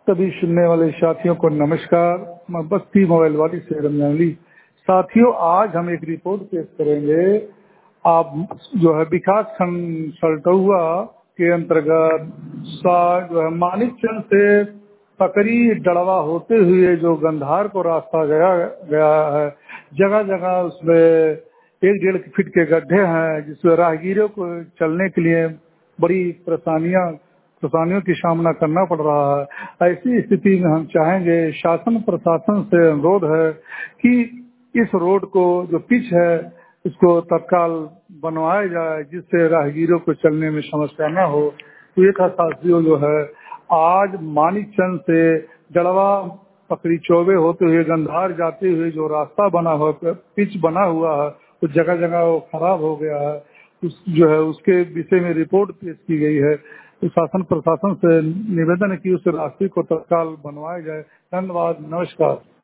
सभी सुनने वाले साथियों को नमस्कार। मैं बस्ती मोबाइल वाली से रमजानली। साथियों, आज हम एक रिपोर्ट पेश करेंगे। आप जो है विकास खंड सल्टुआ के अंतर्गत जो है मानिकचंद से पकड़ी डड़वा होते हुए जो गंधार को रास्ता गया गया है, जगह जगह उसमें 1-1.5 फीट के गड्ढे हैं, जिसमें राहगीरों को चलने के लिए बड़ी परेशानियों की सामना करना पड़ रहा है। ऐसी स्थिति में हम चाहेंगे, शासन प्रशासन से अनुरोध है कि इस रोड को जो पिच है इसको तत्काल बनवाया जाए, जिससे राहगीरों को चलने में समस्या न हो। तो एक साथियों जो है, आज मानिकचंद से जड़वा पकड़ी चौबे होते हुए गंधार जाते हुए जो रास्ता बना हुआ, पिच बना हुआ है, तो जगह जगह वो खराब हो गया है। उस जो है उसके विषय में रिपोर्ट पेश की गई है। तो शासन प्रशासन से निवेदन है कि उस रास्ते को तत्काल बनवाया जाए। धन्यवाद, नमस्कार।